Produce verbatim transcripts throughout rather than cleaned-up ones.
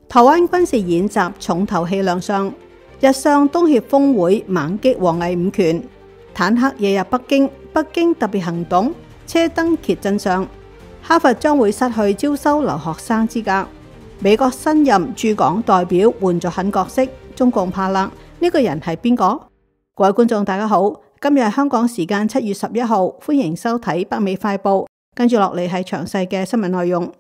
台灣軍事演習重頭戲亮相，日上東協峰會猛擊王毅五權，坦克夜入北京，北京特別行動，車燈揭真相，哈佛將會失去招收留學生資格，美國新任駐港代表換咗狠角色，中共怕啦，呢個人係邊個？各位觀眾大家好，今日係香港時間七月十一號，歡迎收睇北美快報，跟住落嚟係詳細嘅新聞內容。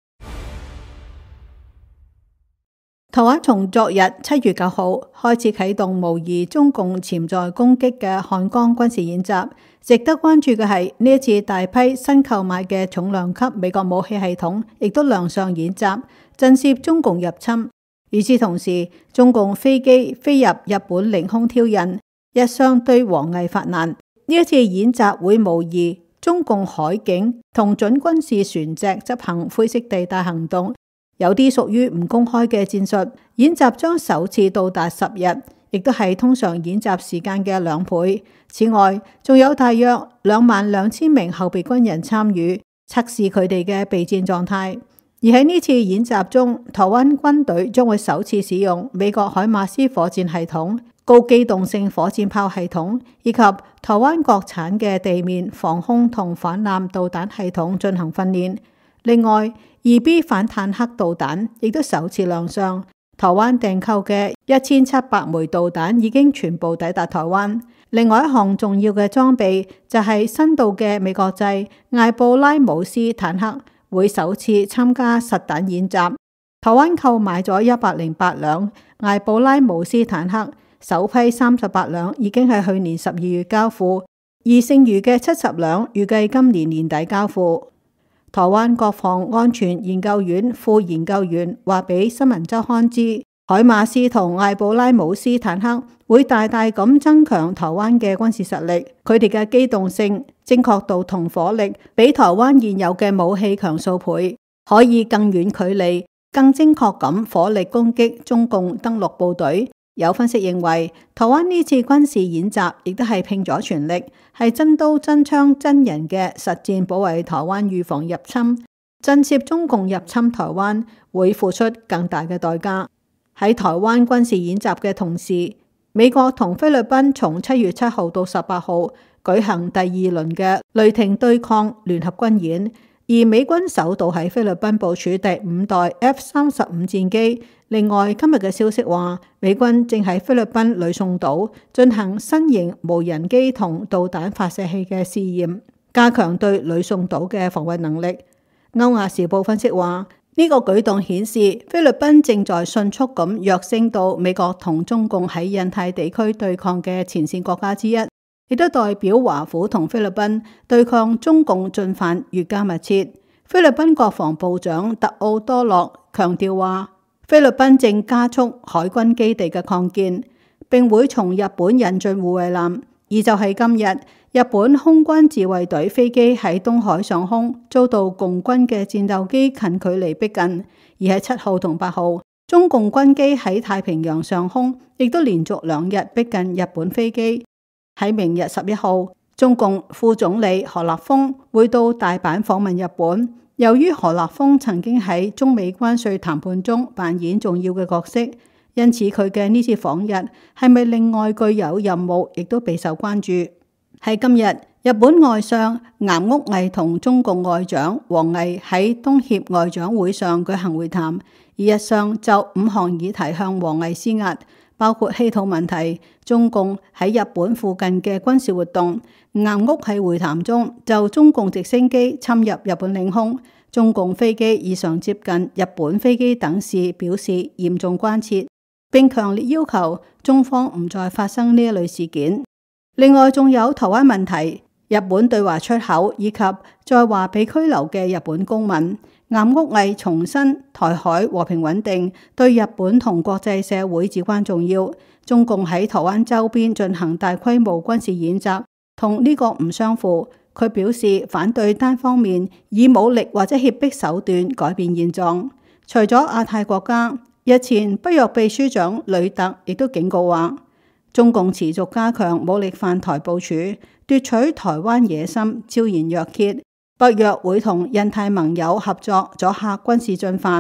台灣從昨日七月九號開始啟動模擬中共潛在攻擊嘅漢光軍事演習，值得關注嘅係呢一次大批新購買嘅重量級美國武器系統亦都亮相演習，震懾中共入侵。與此同時，中共飛機飛入日本領空挑釁，日商對王毅發難。呢一次演習會模擬中共海警同準軍事船隻執行灰色地帶行動。有啲屬於唔公開嘅戰術，演習將首次到達十日，亦都係通常演習時間嘅兩倍。此外，仲有大約兩萬兩千名後備軍人參與，測試佢哋嘅備戰狀態。而喺呢次演習中，台灣軍隊將會首次使用美國海馬斯火箭系統、高機動性火箭炮系統以及台灣國產嘅地面防空同反艦導彈系統進行訓練。另外，二 B 反坦克導彈亦都首次亮相，台灣訂購嘅一千七百枚導彈已經全部抵達台灣。另外一項重要嘅裝備就係新到嘅美國製艾布拉姆斯坦克會首次參加實彈演習。台灣購買咗一百零八輛艾布拉姆斯坦克，首批三十八輛已經喺去年十二月交付，而剩餘嘅七十輛預計今年年底交付。台灣國防安全研究院副研究員話俾新聞週刊知，海馬斯同艾布拉姆斯坦克會大大咁增強台灣嘅軍事實力，佢哋嘅機動性、精確度同火力比台灣現有嘅武器強數倍，可以更遠距離、更精確咁火力攻擊中共登陸部隊。有分析認為，台灣呢次軍事演習亦都係拼咗全力，係真刀真槍真人嘅實戰保衛台灣，預防入侵。震懾中共入侵台灣會付出更大嘅代價。喺台灣軍事演習嘅同時，美國同菲律賓從七月七號到十八號舉行第二輪嘅雷霆對抗聯合軍演，而美軍首度喺菲律賓部署第五代 F 三十五戰機。另外，今日嘅消息話，美軍正喺菲律賓呂宋島進行新型無人機同導彈發射器嘅試驗，加強對呂宋島嘅防衛能力。歐亞時報分析話，呢個舉動顯示菲律賓正在迅速咁躍升到美國同中共喺印太地區對抗嘅前線國家之一，亦都代表華府同菲律賓對抗中共進犯越加密切。菲律賓國防部長特奧多洛強調話，菲律賓正加速海軍基地嘅擴建，並會從日本引進護衛艦。而就係今日，日本空軍自衛隊飛機喺東海上空遭到共軍嘅戰鬥機近距離逼近，而喺七號同八號，中共軍機喺太平洋上空亦都連續兩日逼近日本飛機。喺明日十一號，中共副總理何立峰會到大阪訪問日本。由於何立峰曾經喺中美關稅談判中扮演重要嘅角色，因此佢嘅呢次訪日係咪另外具有任務，亦都備受關注。喺今日，日本外相岩屋毅同中共外長王毅喺東協外長會上舉行會談，而日上就五項議題向王毅施壓，包括稀土問題、中共喺日本附近嘅軍事活動。岩屋喺會談中就中共直升機侵入日本領空、中共飛機異常接近日本飛機等事表示嚴重關切，並強烈要求中方唔再發生呢一類事件。另外仲有台灣問題、日本對華出口以及在華被拘留嘅日本公民。岩屋毅重申台海和平穩定對日本同國際社會至關重要。中共喺台灣周邊進行大規模軍事演習，同呢個唔相符。佢表示反對單方面以武力或者脅迫手段改變現狀。除咗亞太國家，日前北約秘書長呂特亦都警告話，中共持續加強武力犯台部署，奪取台灣野心昭然若揭。北約會同印太盟友合作阻嚇軍事進犯，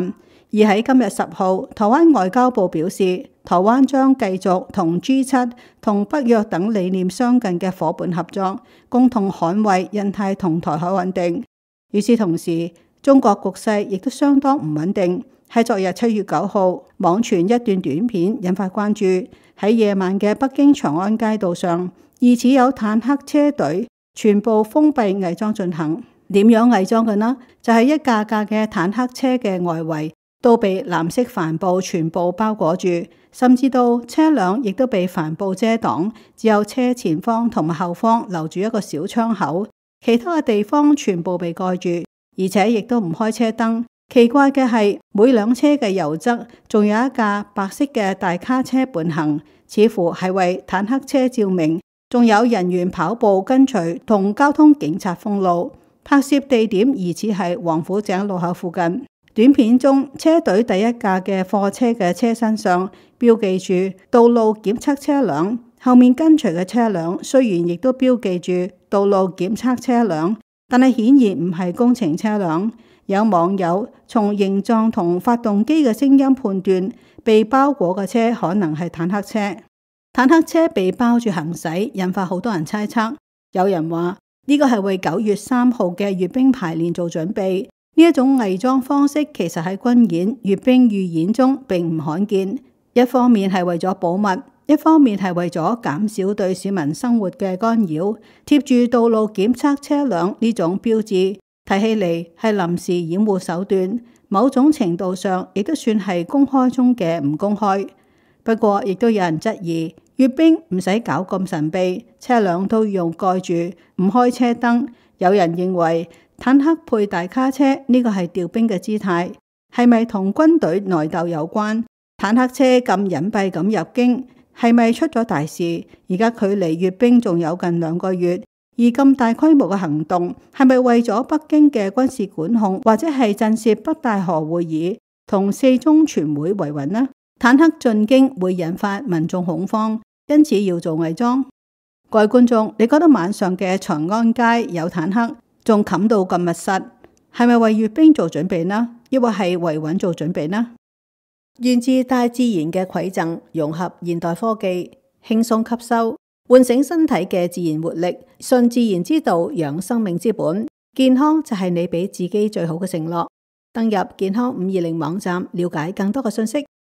而喺今日十號，台灣外交部表示，台灣將繼續同 G 七 同北約等理念相近嘅夥伴合作，共同捍衛印太同台海穩定。與此同時，中國局勢亦都相當唔穩定。喺昨日七月九號，網傳一段短片引發關注。喺夜晚嘅北京長安街道上，疑似有坦克車隊全部封閉偽裝進行。點樣偽裝嘅呢？就係一架架嘅坦克車嘅外圍都被藍色帆布全部包裹住，甚至到車輛亦都被帆布遮擋，只有車前方同埋後方留住一個小窗口，其他嘅地方全部被蓋住，而且亦都唔開車燈。奇怪嘅係，每輛車嘅右側仲有一架白色嘅大卡車伴行，似乎係為坦克車照明，仲有人員跑步跟隨同交通警察封路。拍攝地點疑似係王府井路口附近。短片中，車隊第一架嘅貨車嘅車身上標記住道路檢測車輛，後面跟隨嘅車輛雖然亦都標記住道路檢測車輛，但係顯然唔係工程車輛。有網友從形狀同發動機嘅聲音判斷，被包裹嘅車可能係坦克車。坦克車被包住行駛，引發好多人猜測。有人話呢個係為九月三號嘅閱兵排練做準備。呢一種偽裝方式其實喺軍演、閱兵預演中並唔罕見。一方面係為咗保密，一方面係為咗減少對市民生活嘅干擾。貼住道路檢測車輛呢種標誌，睇起嚟係臨時掩護手段，某種程度上亦都算係公開中嘅唔公開。不過，亦都有人質疑閱兵唔使搞咁神秘，車輛都用蓋住，唔開車燈。有人認為坦克配大卡車呢個係調兵嘅姿態，係咪同軍隊內鬥有關？坦克車咁隱蔽咁入京，係咪出咗大事？而家距離閱兵仲有近兩個月，而咁大規模嘅行動，係咪為咗北京嘅軍事管控，或者係震懾北戴河會議同四中全會維穩呢？坦克進京會引發民眾恐慌，因此要做偽裝。各位觀眾，你覺得晚上嘅長安街有坦克，仲冚到咁密實，係咪為閱兵做準備呢？抑或係維穩做準備呢？源自大自然嘅饋贈，融合現代科技，輕鬆吸收，喚醒身體嘅自然活力，順自然之道，養生命之本。健康就係你俾自己最好嘅承諾。登入健康五二零網站，了解更多嘅信息。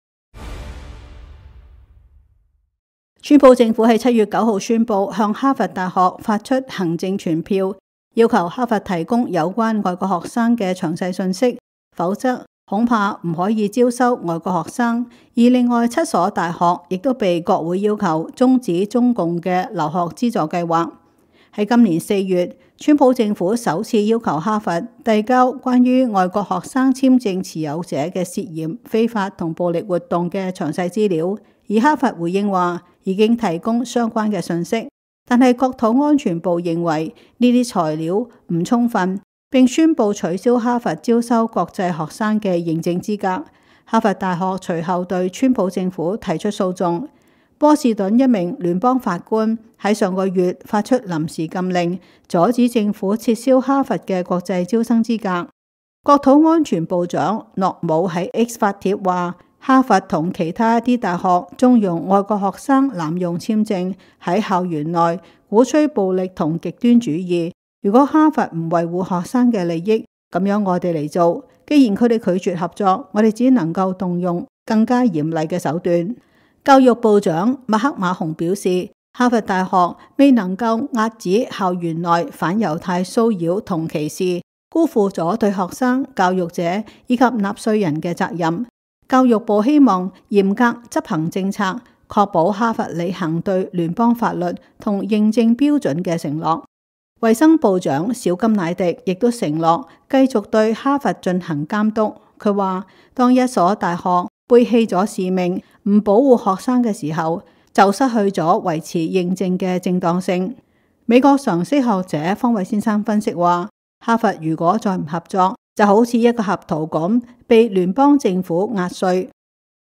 川普政府喺七月九號宣布向哈佛大學發出行政傳票，要求哈佛提供有關外國學生嘅詳細信息，否則恐怕唔可以招收外國學生。而另外七所大學亦都被國會要求終止中共嘅留學資助計劃。喺今年四月，川普政府首次要求哈佛遞交關於外國學生簽證持有者嘅涉嫌非法同暴力活動嘅詳細資料，而哈佛回應話已經提供相關嘅信息，但係國土安全部認為呢啲材料唔充分，並宣布取消哈佛招收國際學生嘅認證資格。哈佛大學隨後對川普政府提出訴訟。波士頓一名聯邦法官喺上個月發出臨時禁令，阻止政府撤銷哈佛嘅國際招生資格。國土安全部長諾姆喺 X 發帖話，哈佛同其他一啲大學縱容外國學生濫用簽證，喺校園內鼓吹暴力同極端主義。如果哈佛唔維護學生嘅利益，咁樣我哋嚟做。既然佢哋拒絕合作，我哋只能夠動用更加嚴厲嘅手段。教育部長麥克馬洪表示，哈佛大學未能夠遏止校園內反猶太騷擾同歧視，辜負咗對學生、教育者以及納稅人嘅責任。教育部希望嚴格執行政策，確保哈佛履行對聯邦法律同認證標準嘅承諾。衛生部長小金乃迪亦都承諾繼續對哈佛進行監督。佢話，當一所大學背棄咗使命，唔保護學生嘅時候，就失去咗維持認證嘅正當性。美國常識學者方偉先生分析話，哈佛如果再唔合作，就好似一個合桃咁被聯邦政府壓碎。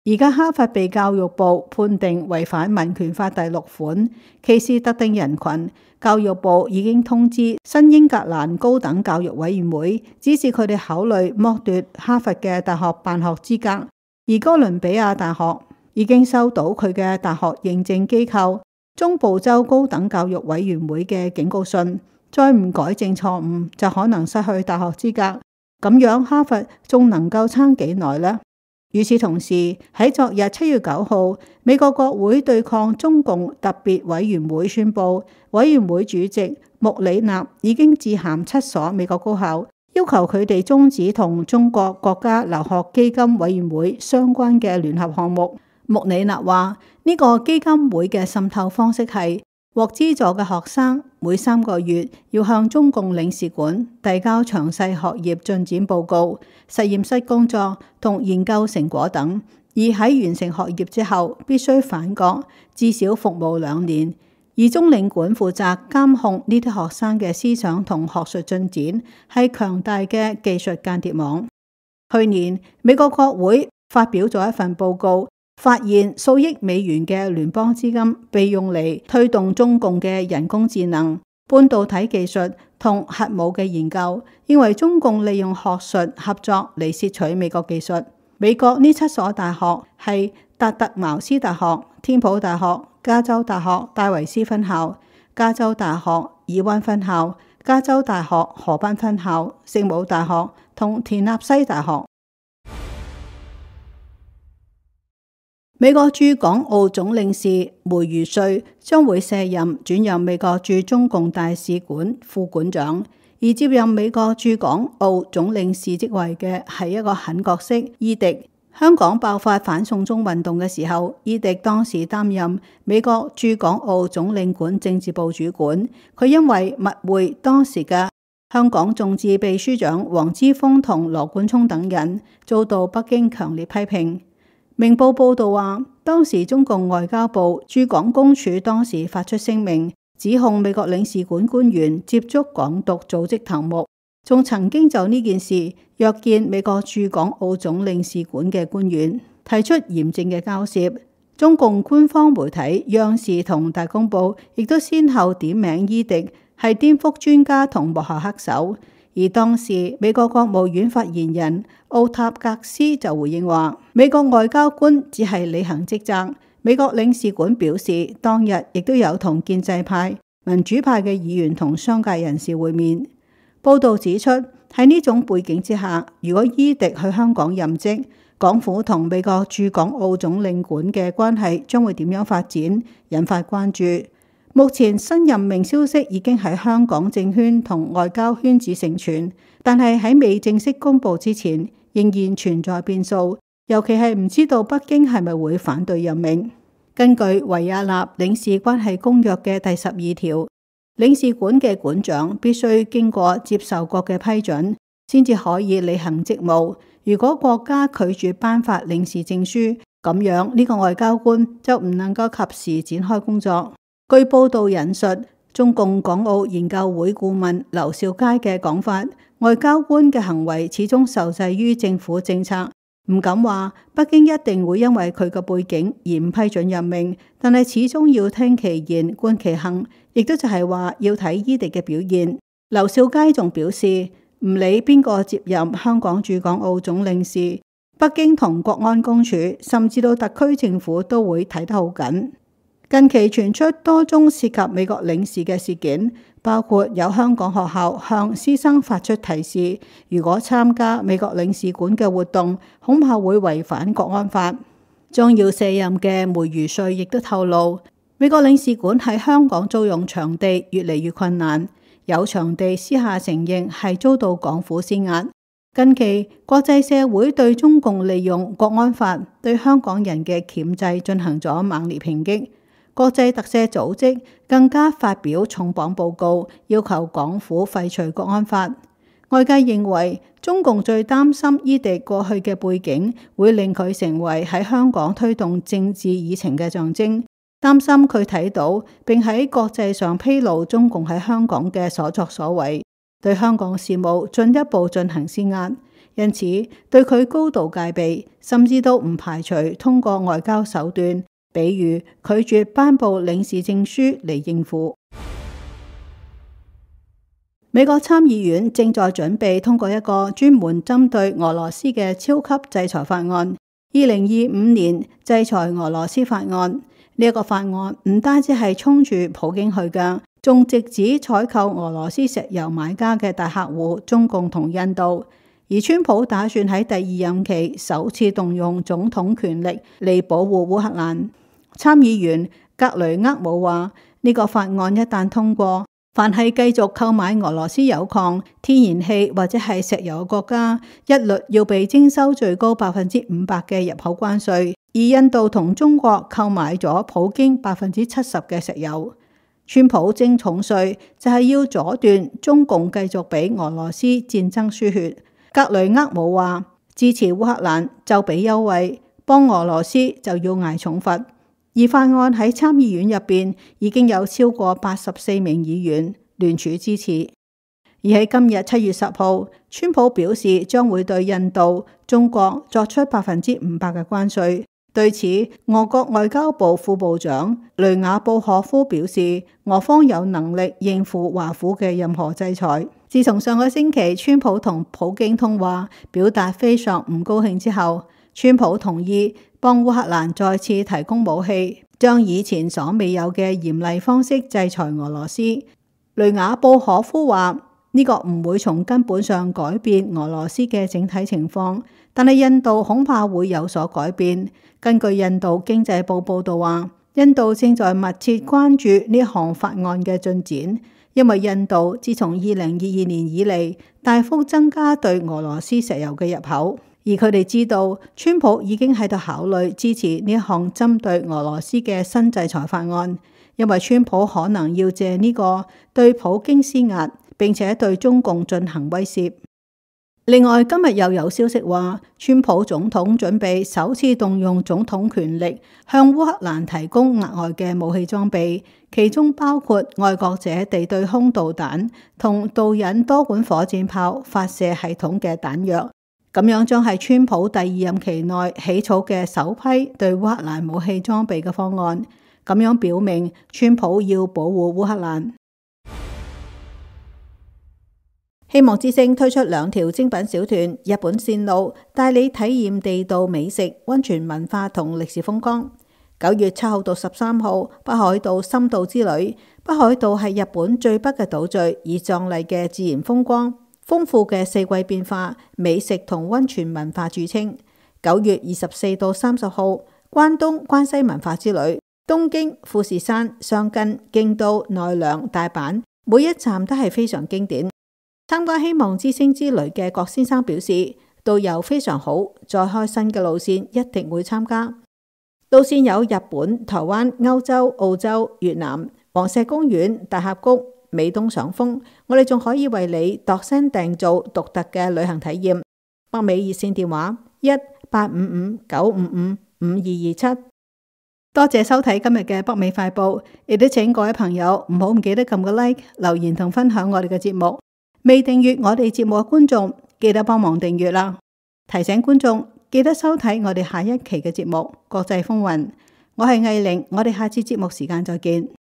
而家哈佛被教育部判定違反民權法第六款，歧視特定人群。教育部已經通知新英格蘭高等教育委員會，指示佢哋考慮剝奪哈佛嘅大學辦學資格。而哥倫比亞大學已經收到佢嘅大學認證機構中部州高等教育委員會嘅警告信，再唔改正錯誤就可能失去大學資格。咁樣哈佛仲能夠撐幾耐呢？與此同時，喺昨日七月九號，美國國會對抗中共特別委員會宣布，委員會主席穆里納已經致函七所美國高校，要求佢哋終止同中國國家留學基金委員會相關嘅聯合項目。穆里納話：呢個基金會嘅滲透方式係獲資助嘅學生每三個月要向中共領事館遞交詳細學業進展報告、實驗室工作同研究成果等，而喺完成學業之後必須返國，至少服務兩年。而中領館負責監控呢啲學生嘅思想同學術進展，係強大嘅技術間諜網。去年美國國會發表咗一份報告，發現數億美元嘅聯邦資金被用嚟推動中共嘅人工智能、半導體技術同核武嘅研究，認為中共利用學術合作嚟竊取美國技術。美國呢七所大學係達特茅斯大學、天普大學、加州大學戴維斯分校、加州大學爾灣分校、加州大學河濱分校、聖母大學同田納西大學。美國駐港澳總領事梅如瑞將會卸任，轉任美國駐中共大使館副館長，而接任美國駐港澳總領事職位嘅係一個狠角色伊迪。香港爆發反送中運動嘅時候，伊迪當時擔任美國駐港澳總領館政治部主管，佢因為密會當時嘅香港眾志秘書長黃之鋒同羅冠聰等人，遭到北京強烈批評。明報報道話，當時中共外交部駐港公署當時發出聲明，指控美國領事館官員接觸港獨組織頭目，仲曾經就呢件事約見美國駐港澳總領事館嘅官員，提出嚴正嘅交涉。中共官方媒體央視同大公報亦都先後點名伊迪係顛覆專家同幕後黑手。而當時美國國務院發言人奧塔格斯就回應話，美國外交官只係履行職責。美國領事館表示，當日亦都有同建制派、民主派嘅議員同商界人士會面。報道指出，喺呢種背景之下，如果伊迪去香港任職，港府同美國駐港澳總領館嘅關係將會點樣發展，引發關注。目前新任命消息已經喺香港政圈同外交圈子盛傳，但係喺未正式公布之前，仍然存在變數，尤其係唔知道北京係咪會反對任命。根據維也納領事關係公約嘅第十二條，領事館嘅館長必須經過接受國嘅批准，先至可以履行職務。如果國家拒絕頒發領事證書，咁樣呢個外交官就唔能夠及時展開工作。據報道引述中共港澳研究會顧問劉兆佳嘅講法，外交官嘅行為始終受制於政府政策，唔敢話北京一定會因為佢嘅背景而唔批准任命，但係始終要聽其言觀其行，亦都就係話要睇伊迪嘅表現。劉兆佳仲表示，唔理邊個接任香港駐港澳總領事，北京同國安公署甚至到特區政府都會睇得好緊。近期傳出多宗涉及美國領事嘅事件，包括有香港學校向師生發出提示，如果參加美國領事館嘅活動，恐怕會違反國安法。將要卸任嘅梅如瑞亦都透露，美國領事館喺香港租用場地越嚟越困難，有場地私下承認係遭到港府施壓。近期國際社會對中共利用國安法對香港人嘅鉗制進行咗猛烈抨擊。國際特赦組織更加發表重磅報告，要求港府廢除國安法。外界認為中共最擔心伊迪過去嘅背景會令佢成為喺香港推動政治議程嘅象徵，擔心佢睇到並喺國際上披露中共喺香港嘅所作所為，對香港事務進一步進行施壓。 因此對佢高度戒備，甚至都唔排除通過外交手段，比如拒絕頒布領事證書嚟應付。美國參議院正在準備通過一個專門針對俄羅斯嘅超級制裁法案，二零二五年制裁俄羅斯法案。呢、這、一個法案唔單止係衝住普京去㗎，仲直指採購俄羅斯石油買家嘅大客戶中共同印度。而川普打算喺第二任期首次動用總統權力嚟保護烏克蘭。參議員格雷厄姆話：呢、這個法案一旦通過，凡係繼續購買俄羅斯鈾礦、天然氣或者係石油嘅國家，一律要被徵收最高百分之五百嘅入口關稅。而印度同中國購買咗普京百分之七十嘅石油。川普徵重稅就係要阻斷中共繼續俾俄羅斯戰爭輸血。格雷厄姆話：支持烏克蘭就俾優惠，幫俄羅斯就要捱重罰。而法案喺參議院入邊已經有超過八十四名議員聯署支持。而喺今日七月十號，川普表示將會對印度、中國作出百分之五百嘅關稅。對此，俄國外交部副部長雷雅布可夫表示，俄方有能力應付華府嘅任何制裁。自從上個星期川普同普京通話，表達非常唔高興之後，川普同意幫烏克蘭再次提供武器，將以前所未有嘅嚴厲方式制裁俄羅斯。雷雅布可夫話：呢個唔會從根本上改變俄羅斯嘅整體情況，但係印度恐怕會有所改變。根據印度經濟報報道話，印度正在密切關注呢項法案嘅進展，因為印度自從二零二二年以嚟大幅增加對俄羅斯石油嘅入口。而佢哋知道，川普已經喺度考慮支持呢一項針對俄羅斯嘅新制裁法案，因為川普可能要借呢個對普京施壓，並且對中共進行威懾。另外，今日又有消息話，川普總統準備首次動用總統權力，向烏克蘭提供額外嘅武器裝備，其中包括愛國者地對空導彈同導引多管火箭炮發射系統嘅彈藥。咁樣將係川普第二任期內起草嘅首批對烏克蘭武器裝備嘅方案。咁樣表明川普要保護烏克蘭。希望之聲推出兩條精品小團，日本線路帶你體驗地道美食、溫泉文化同歷史風光。九月七號到十三號，北海道深度之旅。北海道係日本最北嘅島嶼，以壯麗嘅自然風光、豐富嘅四季變化、美食同溫泉文化著稱。九月二十四到三十號，關東關西文化之旅。東京、富士山、箱根、京都、奈良、大阪，每一站都係非常經典。參加希望之星之旅嘅郭先生表示，導遊非常好，再開新嘅路線一定會參加。路線有日本、台灣、歐洲、澳洲、越南、黃石公園、大峽谷、美東賞楓。我哋仲可以為你度身訂造獨特嘅旅行體驗。北美熱線電話一八五五九五五五二二七。多謝收睇今日嘅北美快報，亦都請各位朋友唔好唔記得撳個 like、留言同分享我哋嘅節目。未訂閱我哋節目嘅觀眾，記得幫忙訂閱啦！提醒觀眾記得收睇我哋下一期嘅節目《國際風雲》。我係藝玲，我哋下次節目時間再見。